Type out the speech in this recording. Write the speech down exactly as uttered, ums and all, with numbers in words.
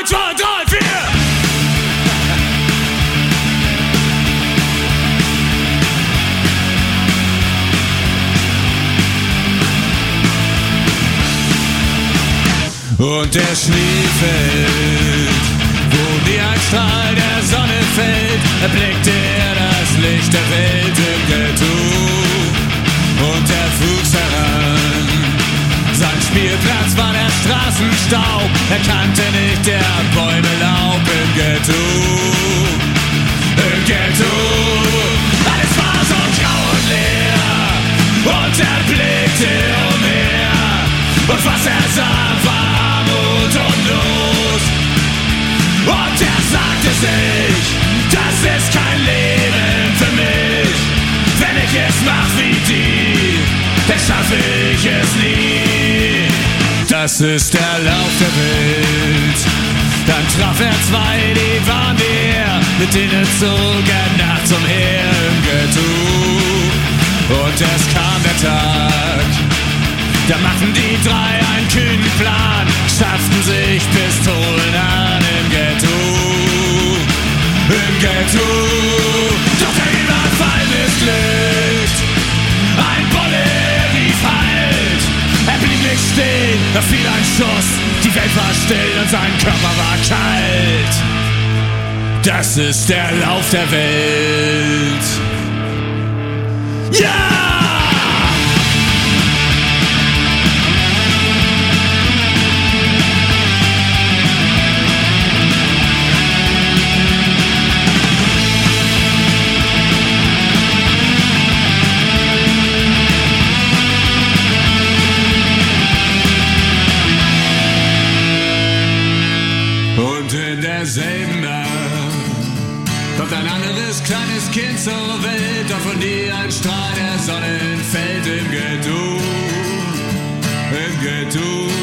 eins, zwei, drei, vier. Und der Schnee fällt, wo wie ein Strahl der Sonne fällt, erblickt er das Licht der Welt im Ghetto. Und er wuchs heran, sein Spielplatz war der Straßenstaub, er kannte nicht der Bäume Laub im Ghetto. Im Ghetto, alles war so grau und leer, und er blickte umher, und was er sah war Armut und Not. Und er sagte sich, das ist kein Leben für mich. Wenn ich es mach wie die, dann schaffe ich es nie. Das ist der Lauf der Welt. Dann traf er zwei, die waren wie er, mit denen zog er nachts umher im Ghetto. Und es kam der Tag, da machten die drei einen kühnen Plan, schafften sich Pistolen an im Ghetto. Im Ghetto, doch der Überfall missglückt. Ein Bolle rief Halt, er blieb nicht stehen, da fiel ein Schuss, die Welt war still und sein Körper war kalt. Das ist der Lauf der Welt. Ja! Derselben Nacht kommt ein anderes kleines Kind zur Welt, doch von dir ein Strahl der Sonne entfällt im Ghetto, im Ghetto.